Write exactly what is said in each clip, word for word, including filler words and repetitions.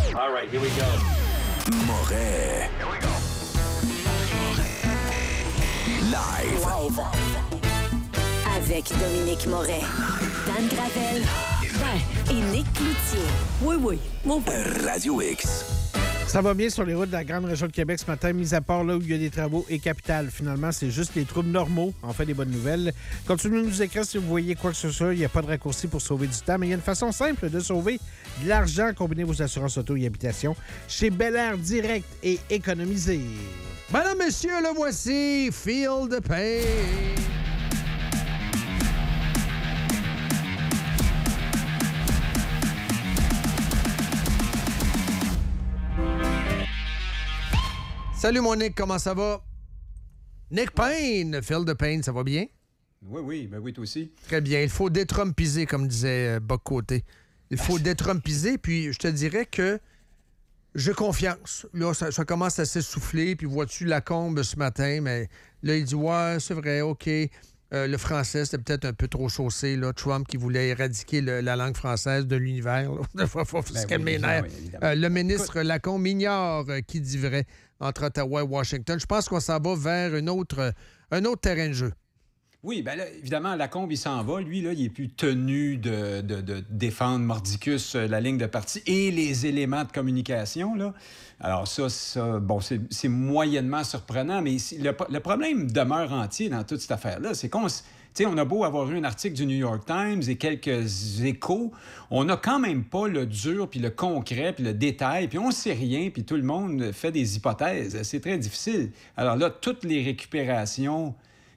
All right, here we go. Moret. Here we go. Live. Live. Avec Dominique Moret, Dan Gravel et Nick Cloutier. Oui, oui. Mon Radio X. Ça va bien sur les routes de la grande région de Québec ce matin, mis à part là où il y a des travaux et capitales. Finalement, c'est juste les troubles normaux. En fait, des bonnes nouvelles. Continuez de nous écrire si vous voyez quoi que ce soit. Il n'y a pas de raccourci pour sauver du temps, mais il y a une façon simple de sauver de l'argent. Combinez vos assurances auto et habitation chez Bel Air Direct et économisez. Madame, messieurs, le voici, Feel the Pain. Salut mon Nick, comment ça va? Nick Payne, Feel the Pain, ça va bien? Oui, oui, ben oui, toi aussi. Très bien, il faut détrompiser, comme disait Boc Côté. Il faut détrompiser, puis je te dirais que j'ai confiance. Là, ça, ça commence à s'essouffler, puis vois-tu Lacombe ce matin, mais là, il dit « Ouais, c'est vrai, OK. Euh, le français, c'était peut-être un peu trop chaussé, là. Trump qui voulait éradiquer le, la langue française de l'univers. Il faut, faut se calmer les nerfs. Euh, le ministre Lacombe ignore euh, qui dit vrai entre Ottawa et Washington. Je pense qu'on s'en va vers une autre, euh, un autre terrain de jeu. Oui, bien là, évidemment, Lacombe, il s'en va. Lui, là, il est plus tenu de, de, de défendre mordicus la ligne de parti et les éléments de communication, là. Alors ça, ça bon, c'est, c'est moyennement surprenant, mais le, le problème demeure entier dans toute cette affaire-là. C'est qu'on... Tu sais, on a beau avoir eu un article du New York Times et quelques échos, on n'a quand même pas le dur, puis le concret, puis le détail, puis on sait rien, puis tout le monde fait des hypothèses. C'est très difficile. Alors là, toutes les récupérations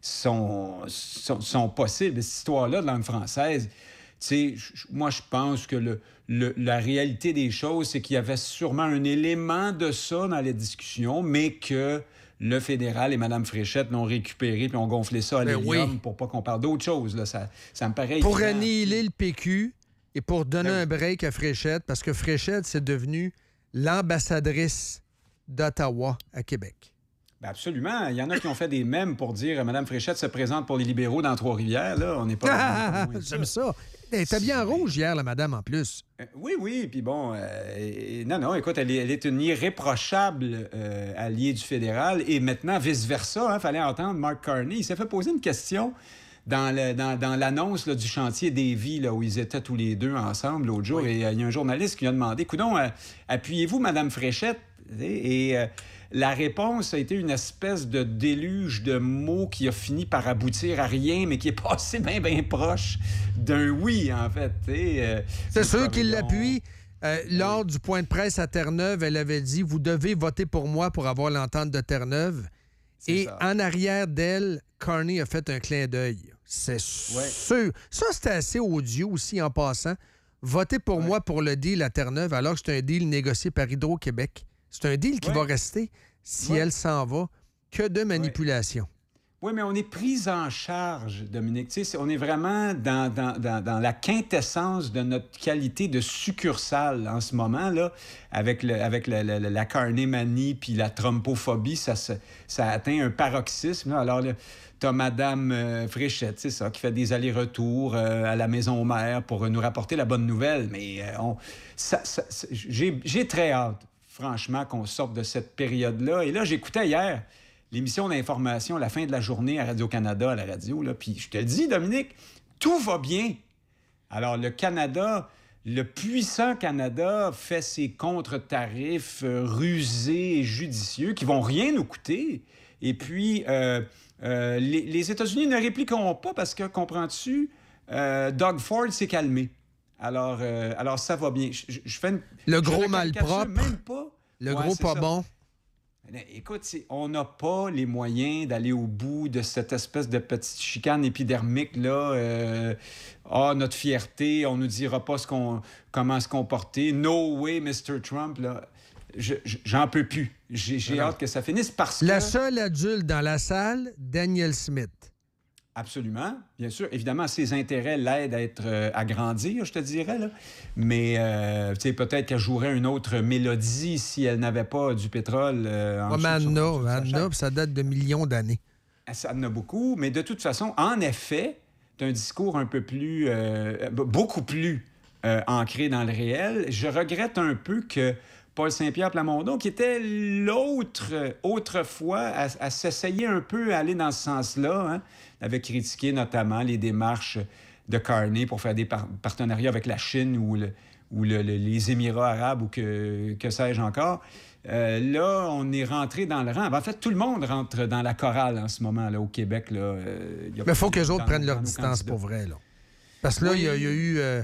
sont, sont, sont possibles. Cette histoire-là de langue française, tu sais, moi, je pense que le, le, la réalité des choses, c'est qu'il y avait sûrement un élément de ça dans les discussions, mais que le fédéral et Mme Fréchette l'ont récupéré puis ont gonflé ça à l'hélium oui. pour pas qu'on parle d'autre chose. Là. Ça, ça me paraît Pour évident. Annihiler le P Q et pour donner ben... un break à Fréchette, parce que Fréchette, c'est devenu l'ambassadrice d'Ottawa à Québec. Ben absolument. Il y en a qui ont fait des mèmes pour dire « Mme Fréchette se présente pour les libéraux dans Trois-Rivières. » Là, on n'est pas... Ah, j'aime ça. Elle était bien rouge hier, la madame, en plus. Euh, oui, oui. Puis bon, euh, et, non, non, écoute, elle est, elle est une irréprochable euh, alliée du fédéral. Et maintenant, vice-versa, il hein, fallait entendre Mark Carney. Il s'est fait poser une question dans, le, dans, dans l'annonce là, du chantier Davy, là, où ils étaient tous les deux ensemble l'autre jour. Oui. Et il euh, y a un journaliste qui lui a demandé « Coudon, euh, appuyez-vous Mme Fréchette? » Et... Euh, la réponse a été une espèce de déluge de mots qui a fini par aboutir à rien, mais qui est passé bien, bien proche d'un oui, en fait. Euh, c'est sûr qu'il l'appuie. Euh, lors du point de presse à Terre-Neuve, elle avait dit « Vous devez voter pour moi pour avoir l'entente de Terre-Neuve. » Et ça. En arrière d'elle, Carney a fait un clin d'œil. C'est ouais. sûr. Ça, c'était assez odieux aussi en passant. Votez pour ouais. moi pour le deal à Terre-Neuve, alors que c'est un deal négocié par Hydro-Québec. C'est un deal qui ouais. va rester si ouais. elle s'en va. Que de manipulation. Oui, mais on est pris en charge, Dominique. Tu sais, on est vraiment dans, dans, dans, dans la quintessence de notre qualité de succursale en ce moment, là, avec, le, avec le, le, la carnémanie puis la trompophobie, ça, ça, ça atteint un paroxysme. Là. Alors, tu as Mme euh, Fréchette, c'est ça, qui fait des allers-retours euh, à la maison mère pour euh, nous rapporter la bonne nouvelle. Mais euh, on, ça, ça, ça, j'ai, j'ai très hâte, franchement, qu'on sorte de cette période-là. Et là, j'écoutais hier l'émission d'information à la fin de la journée à Radio-Canada, à la radio, là, puis je te le dis, Dominique, tout va bien. Alors, le Canada, le puissant Canada fait ses contre-tarifs euh, rusés et judicieux qui vont rien nous coûter. Et puis, euh, euh, les, les États-Unis ne répliqueront pas parce que, comprends-tu, euh, Doug Ford s'est calmé. Alors, euh, alors ça va bien. Je, je fais une, le gros malpropre, même pas. Le ouais, gros pas ça. bon. Écoute, on n'a pas les moyens d'aller au bout de cette espèce de petite chicane épidermique là. Euh, ah, notre fierté, on nous dira pas ce qu'on, comment se comporter. No way, mister Trump. Là. Je, je, j'en peux plus. J'ai, j'ai hâte que ça finisse parce que... La seule adulte dans la salle, Danielle Smith. Absolument, bien sûr. Évidemment, ses intérêts l'aident à être euh, à grandir, je te dirais. Là. Mais euh, tu sais, peut-être qu'elle jouerait une autre mélodie si elle n'avait pas du pétrole. Euh, en ouais, mais Anna, Anna, ça date de millions d'années. Ça en a beaucoup, mais de toute façon, en effet, tu as un discours un peu plus, euh, beaucoup plus euh, ancré dans le réel. Je regrette un peu que Paul Saint-Pierre Plamondon, qui était l'autre, euh, autrefois, à, à s'essayer un peu à aller dans ce sens-là. Hein. Il avait critiqué notamment les démarches de Carney pour faire des par- partenariats avec la Chine ou, le, ou le, le, les Émirats arabes ou que, que sais-je encore. Euh, là, on est rentré dans le rang. En fait, tout le monde rentre dans la chorale en ce moment là, au Québec. Là. Euh, Mais il faut que les autres prennent leur distance pour vrai. Là. Parce que là, il oui. y, y a eu euh,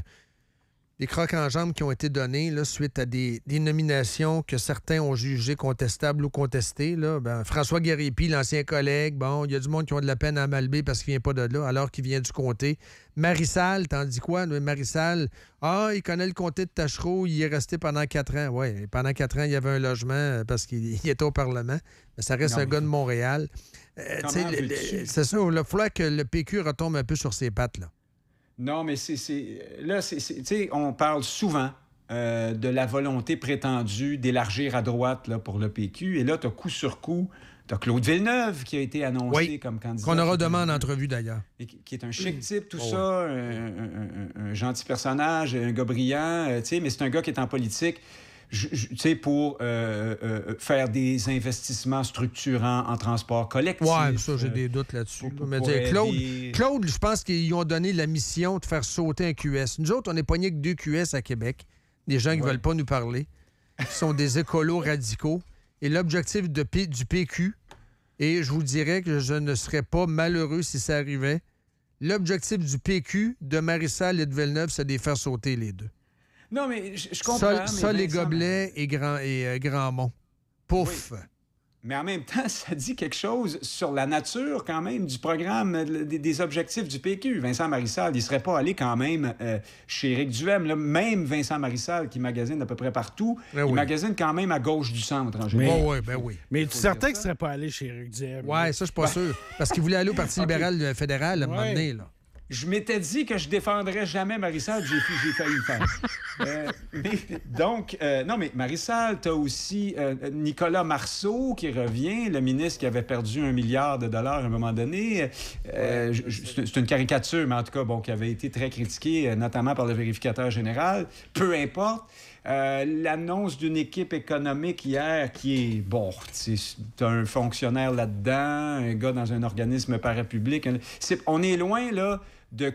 des crocs en jambes qui ont été donnés là, suite à des, des nominations que certains ont jugées contestables ou contestées. Là. Ben, François Guéripi, l'ancien collègue, bon, il y a du monde qui ont de la peine à Malbaie parce qu'il vient pas de là, alors qu'il vient du comté. Marissal, t'en dis quoi? Marissal, ah, il connaît le comté de Tachereau, il y est resté pendant quatre ans. Oui, pendant quatre ans, il y avait un logement parce qu'il il était au Parlement. Mais ça reste non, un mais... gars de Montréal. Euh, le, le, c'est ça, il va falloir que le P Q retombe un peu sur ses pattes, là. Non, mais c'est... c'est là, c'est, c'est, tu sais, on parle souvent euh, de la volonté prétendue d'élargir à droite là, pour le P Q. Et là, tu as coup sur coup, tu as Claude Villeneuve qui a été annoncé oui, comme candidat. Qu'on aura demain en entrevue, d'ailleurs. Et qui, qui est un chic type, tout oh, ça, oui. un, un, un, un gentil personnage, un gars brillant, euh, tu sais, mais c'est un gars qui est en politique... Tu sais, pour euh, euh, faire des investissements structurants en transport collectif. Oui, ça, j'ai euh, des doutes là-dessus. Pour, mais pour Claude, aider... Claude, je pense qu'ils ont donné la mission de faire sauter un Q S. Nous autres, on est pognés que deux Q S à Québec. Des gens qui ne ouais. veulent pas nous parler, qui sont des écolos radicaux. Et l'objectif de P- du P Q, et je vous dirais que je ne serais pas malheureux si ça arrivait, l'objectif du P Q, de Marissal et de Villeneuve, c'est de les faire sauter les deux. Non, mais je, je comprends. Ça, ça les Gobelets et, Grand, et euh, Grandmont. Pouf! Oui. Mais en même temps, ça dit quelque chose sur la nature, quand même, du programme, des, des objectifs du P Q. Vincent Marissal, il ne serait pas allé quand même euh, chez Éric Duhem. Là, même Vincent Marissal, qui magasine à peu près partout, ben il oui. magasine quand même à gauche du centre, en général. Mais, oh, oui, ben oui. Mais tu es certain qu'il ne serait pas allé chez Éric Duhem? Oui, ça, je suis pas ben... sûr. Parce qu'il voulait aller au Parti okay. libéral fédéral à un moment donné, là. Je m'étais dit que je défendrais jamais Marissal, j'ai, j'ai failli le faire. euh, mais, donc, euh, non, mais Marissal, tu as aussi euh, Nicolas Marceau qui revient, le ministre qui avait perdu un milliard de dollars à un moment donné. Euh, je, je, c'est une caricature, mais en tout cas, bon, qui avait été très critiquée, notamment par le vérificateur général. Peu importe. Euh, l'annonce d'une équipe économique hier qui est, bon, c'est un fonctionnaire là-dedans, un gars dans un organisme parapublic. C'est, on est loin, là, de,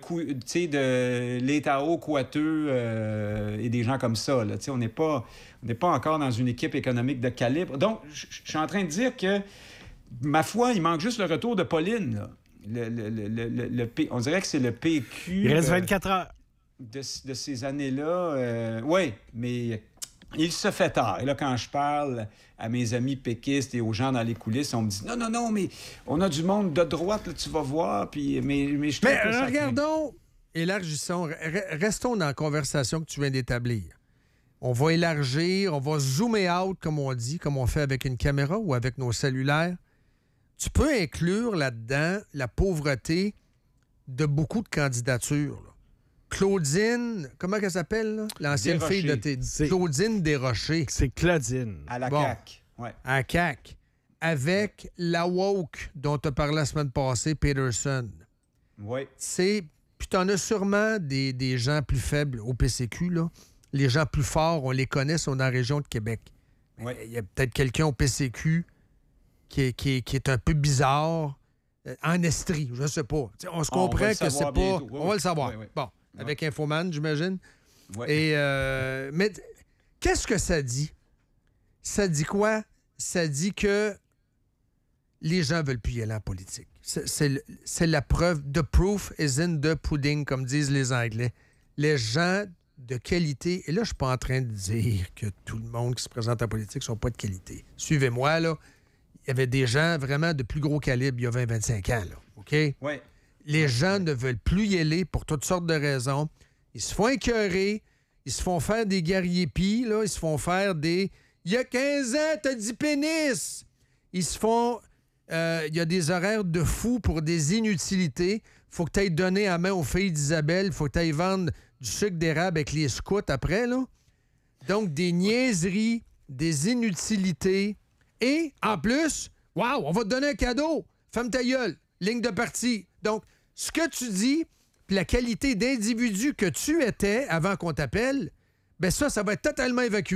de l'Étao, Coiteux euh, et des gens comme ça. Là. On n'est pas, pas encore dans une équipe économique de calibre. Donc, je suis en train de dire que, ma foi, il manque juste le retour de Pauline. Là. Le, le, le, le, le, le P, on dirait que c'est le P Q... Il reste vingt-quatre heures. De, de ces années-là, euh, oui, mais il se fait tard. Et là, quand je parle à mes amis péquistes et aux gens dans les coulisses, on me dit « Non, non, non, mais on a du monde de droite, là, tu vas voir. » Puis, mais, mais je trouve mais que ça regardons, craint. élargissons, restons dans la conversation que tu viens d'établir. On va élargir, on va zoomer out, comme on dit, comme on fait avec une caméra ou avec nos cellulaires. Tu peux inclure là-dedans la pauvreté de beaucoup de candidatures, là. Claudine, comment elle s'appelle, là? L'ancienne Desrochers. Fille de tes... C'est... Claudine Desrochers. C'est Claudine. À la bon. C A Q. Ouais. À la C A Q. Avec ouais. la woke dont tu as parlé la semaine passée, Peterson. Oui. C'est... Puis tu en as sûrement des, des gens plus faibles au P C Q, là. Les gens plus forts, on les connaît, sont dans la région de Québec. Il ouais. y a peut-être quelqu'un au P C Q qui est, qui est, qui est un peu bizarre, euh, en estrie, je ne sais pas. T'sais, on se comprend on que c'est pas... Oui, on va le savoir. Oui, oui. Bon. Avec Infoman, j'imagine. Ouais. Et euh, mais qu'est-ce que ça dit? Ça dit quoi? Ça dit que les gens veulent plus y aller en politique. C'est, c'est, c'est la preuve. The proof is in the pudding, comme disent les Anglais. Les gens de qualité... Et là, je suis pas en train de dire que tout le monde qui se présente en politique ne sont pas de qualité. Suivez-moi, là. Il y avait des gens vraiment de plus gros calibre il y a vingt à vingt-cinq ans, là. OK? Oui. Les gens ne veulent plus y aller pour toutes sortes de raisons. Ils se font écœurer, ils se font faire des guerriers-pis, là, ils se font faire des... Il y a quinze ans, t'as dit pénis! Ils se font... Euh, il y a des horaires de fou pour des inutilités. Faut que tu ailles donner à main aux filles d'Isabelle, faut que tu ailles vendre du sucre d'érable avec les scouts après, là. Donc, des niaiseries, des inutilités. Et, en plus, waouh, on va te donner un cadeau! Ferme ta gueule! Ligne de parti. Donc, ce que tu dis, puis la qualité d'individu que tu étais avant qu'on t'appelle, bien ça, ça va être totalement évacué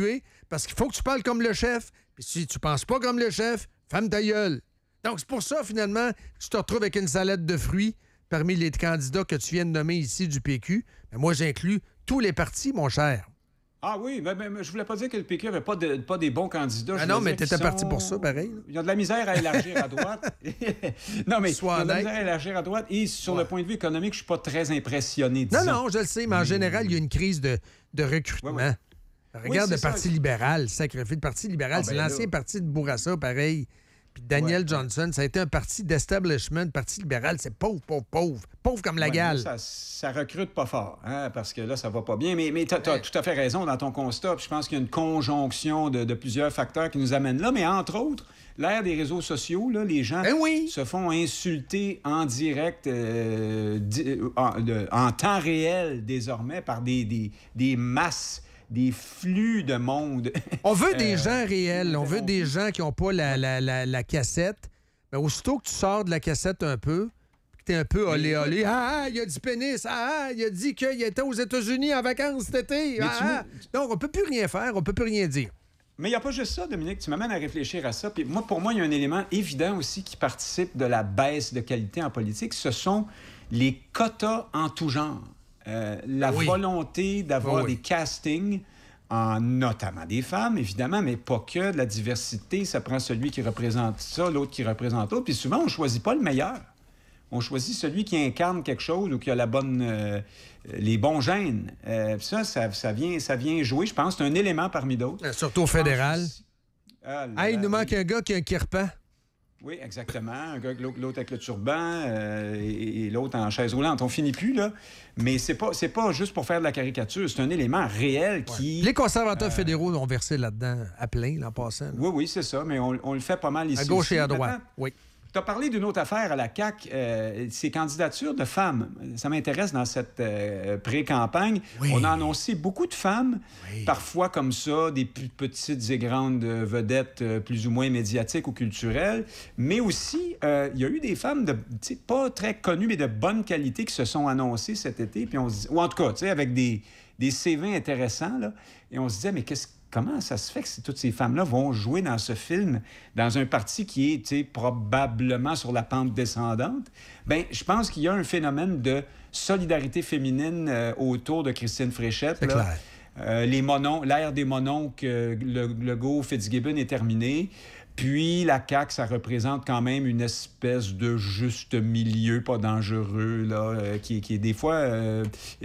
parce qu'il faut que tu parles comme le chef. Puis si tu penses pas comme le chef, ferme ta gueule. Donc, c'est pour ça, finalement, que tu te retrouves avec une salade de fruits parmi les candidats que tu viens de nommer ici du P Q. Mais moi, j'inclus tous les partis, mon cher. Ah oui, mais, mais, mais je voulais pas dire que le P Q n'avait pas, de, pas des bons candidats. Ah Je non, voulais mais dire t'étais qu'ils parti sont- pour ça, pareil. là. Ils ont de la misère à élargir à droite. non, mais Sois ils ont de la honnête. misère à élargir à droite. Et sur le point de vue économique, je suis pas très impressionné, Non, disons. non, je le sais, mais en général, il y a une crise de, de recrutement. Ouais, ouais. Regarde Oui, le c'est Parti ça. libéral, sacrifié. Le Parti libéral, Ah, c'est ben l'ancien là. parti de Bourassa, pareil. Puis Daniel Ouais, Johnson, ça a été un parti d'establishment. Le Parti libéral, c'est pauvre, pauvre, pauvre. Pauvre comme la Ouais, gale. là, ça, ça recrute pas fort, hein, parce que là, ça va pas bien. Mais, mais tu as tout à fait raison dans ton constat. Puis je pense qu'il y a une conjonction de, de plusieurs facteurs qui nous amènent là. Mais entre autres, l'ère des réseaux sociaux, là, les gens Ben oui. se font insulter en direct, euh, di- en, de- en temps réel désormais, par des, des, des masses, des flux de monde. On veut des Euh, gens réels. On veut on- des gens qui n'ont pas la, la, la, la cassette. Mais aussitôt que tu sors de la cassette un peu, puis que t'es un peu olé olé, ah, ah, il a dit pénis, ah, ah, il a dit qu'il était aux États-Unis en vacances cet été. Mais Ah, tu ah. Donc, on peut plus rien faire, on peut plus rien dire. Mais il n'y a pas juste ça, Dominique. Tu m'amènes à réfléchir à ça. Puis moi, pour moi, il y a un élément évident aussi qui participe de la baisse de qualité en politique. Ce sont les quotas en tout genre. Euh, la Oui. volonté d'avoir Oui. des castings, en notamment des femmes, évidemment, mais pas que. De la diversité, ça prend celui qui représente ça, l'autre qui représente l'autre. Puis souvent, on ne choisit pas le meilleur. On choisit celui qui incarne quelque chose ou qui a la bonne, euh, les bons gènes. Euh, ça, ça, ça, vient, ça vient jouer, je pense. C'est un élément parmi d'autres. Euh, Surtout au fédéral. Ah, là, Ah, il nous là, manque oui. un gars qui a un kirpan. Oui, exactement. Un gars, l'autre l'autre avec le turban euh, et, et l'autre en chaise roulante. On finit plus, là. Mais c'est pas, c'est pas juste pour faire de la caricature. C'est un élément réel qui... Les conservateurs fédéraux ont versé là-dedans à plein, là, en passant. là. Oui, oui, c'est ça. Mais on, on le fait pas mal ici À gauche aussi. et à droite. Maintenant, Oui. tu as parlé d'une autre affaire à la C A Q, euh, ces candidatures de femmes. Ça m'intéresse dans cette euh, pré-campagne. Oui. On a annoncé beaucoup de femmes, Oui. parfois comme ça, des plus petites et grandes euh, vedettes euh, plus ou moins médiatiques ou culturelles, mais aussi, euh, il y a eu des femmes de, tu sais, pas très connues, mais de bonne qualité qui se sont annoncées cet été, puis on se dit, ou en tout cas, tu sais, avec des, des C V intéressants, là, et on se disait, mais qu'est-ce Comment ça se fait que toutes ces femmes-là vont jouer dans ce film, dans un parti qui est, tu sais, probablement sur la pente descendante? Bien, je pense qu'il y a un phénomène de solidarité féminine euh, autour de Christine Fréchette. C'est là. clair. Euh, les monon, l'ère des mononcles, euh, le, le go Fitzgibbon est terminée. Puis la C A Q, ça représente quand même une espèce de juste milieu pas dangereux, là, euh, qui, qui est des fois... euh,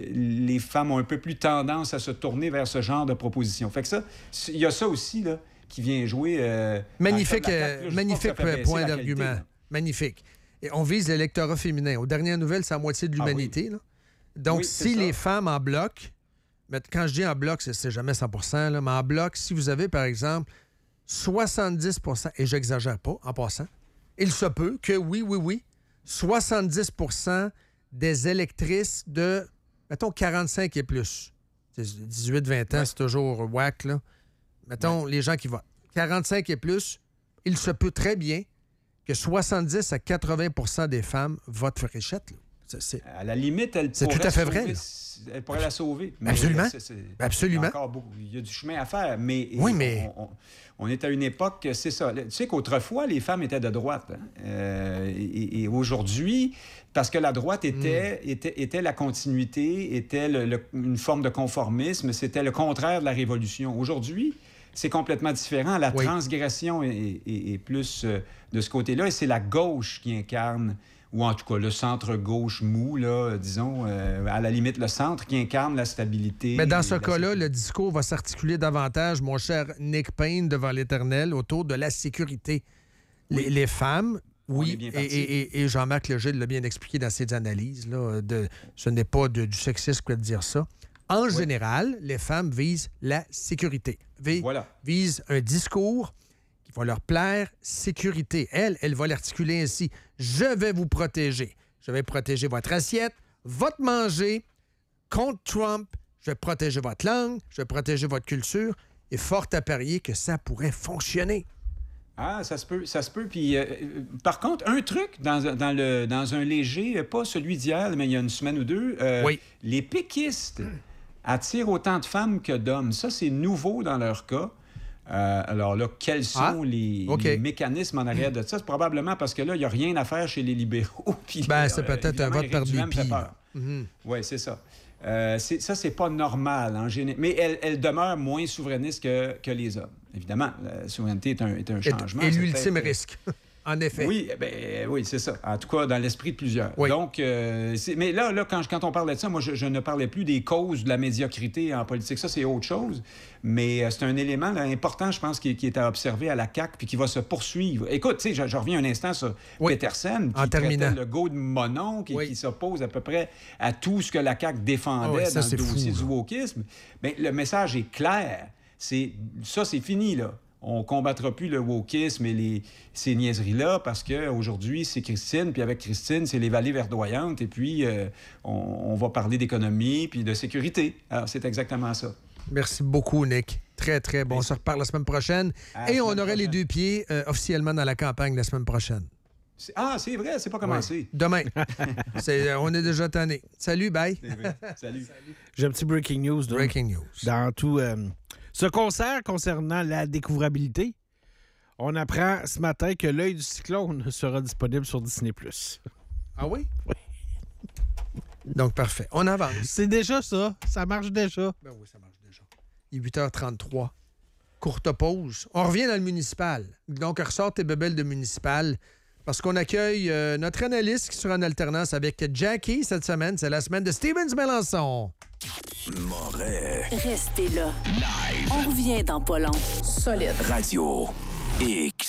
les femmes ont un peu plus tendance à se tourner vers ce genre de propositions. Fait que ça, il y a ça aussi, là, qui vient jouer... euh, Magnifique, dans le cadre de la euh, C A Q, là. Je dis pas que magnifique ça fait baisser point la d'argument. qualité, là. Magnifique. Et on vise l'électorat féminin. Aux dernières nouvelles, c'est la moitié de Ah oui. l'humanité. là. Donc, Oui, c'est si ça. les femmes en bloc, mais quand je dis en bloc, c'est, c'est jamais cent pour cent, là, mais en bloc, si vous avez, par exemple, soixante-dix pour cent, et j'exagère pas en passant, il se peut que, oui, oui, oui, soixante-dix pour cent des électrices de, mettons, quarante-cinq et plus. dix-huit vingt ans, Ouais. c'est toujours whack, là. Mettons, les gens qui votent. quarante-cinq et plus, il se peut très bien que soixante-dix à quatre-vingts pour cent des femmes votent Fréchette. Là. C'est, c'est- À la limite, elle C'est pourrait tout à fait sauver- vrai, là. Elle pourrait la sauver. Mais Absolument. c'est- c'est- Absolument. Il y a encore beaucoup. Il y a du chemin à faire. Mais, Oui, mais- On, on- on est à une époque, c'est ça. Tu sais qu'autrefois, les femmes étaient de droite. hein. Euh, et, et aujourd'hui, parce que la droite était, Hmm. était, était la continuité, était le- le- une forme de conformisme, c'était le contraire de la révolution. Aujourd'hui, c'est complètement différent. La Oui. transgression est, est- est plus euh, de ce côté-là. Et c'est la gauche qui incarne, ou en tout cas le centre-gauche mou, là, disons, euh, à la limite le centre qui incarne la stabilité. Mais dans ce et la cas-là, sécurité. le discours va s'articuler davantage, mon cher Nick Payne, devant l'Éternel, autour de la sécurité. Les, Oui. les femmes, On oui, est bien et, parti. et- et- et Jean-Marc Legile l'a bien expliqué dans ses analyses, là, de, ce n'est pas de- du sexisme que de dire ça. En général, les femmes visent la sécurité, Vi- Voilà. visent un discours qui va leur plaire, sécurité. Elle, elle va l'articuler ainsi. Je vais vous protéger. Je vais protéger votre assiette, votre manger, contre Trump. Je vais protéger votre langue, je vais protéger votre culture. Et fort à parier que ça pourrait fonctionner. Ah, ça se peut, ça se peut. Puis, euh, euh, par contre, un truc dans, dans, le, dans un léger, euh, pas celui d'hier, mais il y a une semaine ou deux, euh, Oui. les péquistes attirent autant de femmes que d'hommes. Ça, c'est nouveau dans leur cas. Euh, alors là, quels sont Ah, les, okay. les mécanismes en arrière de ça? C'est probablement parce que là, il n'y a rien à faire chez les libéraux. Puis, Ben, c'est euh, peut-être un évidemment, vote Éric par Duhem dépit. fait peur. Mhm. Oui, c'est ça. Euh, c'est, ça, c'est pas normal en général. Mais elle, elle demeure moins souverainiste que, que les hommes. Évidemment, la souveraineté est un, est un changement. Et, et c'est l'ultime peut-être... risque, en effet. Oui, ben, oui, c'est ça. En tout cas, dans l'esprit de plusieurs. Oui. Donc, euh, c'est... mais là, là quand, quand on parlait de ça, moi, je, je ne parlais plus des causes de la médiocrité en politique. Ça, c'est autre chose. Mais euh, c'est un élément là, important, je pense, qui, qui est à observer à la C A Q puis qui va se poursuivre. Écoute, tu sais, je, je reviens un instant sur Oui. Petersen, qui En terminant. traitait le go de monon, qui, Oui. qui s'oppose à peu près à tout ce que la C A Q défendait Ah oui, ça, dans c'est le dossier fou, du là. wokisme. Bien, le message est clair. C'est... Ça, c'est fini, là. On combattra plus le wokisme et les, ces niaiseries-là parce qu'aujourd'hui, c'est Christine, puis avec Christine, c'est les vallées verdoyantes, et puis euh, on, on va parler d'économie puis de sécurité. Alors, c'est exactement ça. Merci beaucoup, Nick. Très, très bon. On se reparle la semaine prochaine. À la Et on semaine aurait les prochaine. deux pieds euh, officiellement dans la campagne la semaine prochaine. C'est... Ah, c'est vrai, c'est pas commencé. Ouais. Demain. c'est, euh, on est déjà tanné. Salut, bye. C'est vrai. Salut. J'ai un petit breaking news. là. Breaking news. Dans tout euh, ce concert concernant la découvrabilité, on apprend ce matin que L'œil du cyclone sera disponible sur Disney plus. Ah oui? Oui. Donc, parfait. On avance. C'est déjà ça. Ça marche déjà. Ben oui, ça marche déjà. Il est huit heures trente-trois. Courte pause. On revient dans le municipal. Donc, ressort tes bébelles de municipal parce qu'on accueille euh, notre analyste qui sera en alternance avec Jackie cette semaine. C'est la semaine de Stevens Mélenchon. Moret. Restez là. On revient dans pas long. Solide. Radio X.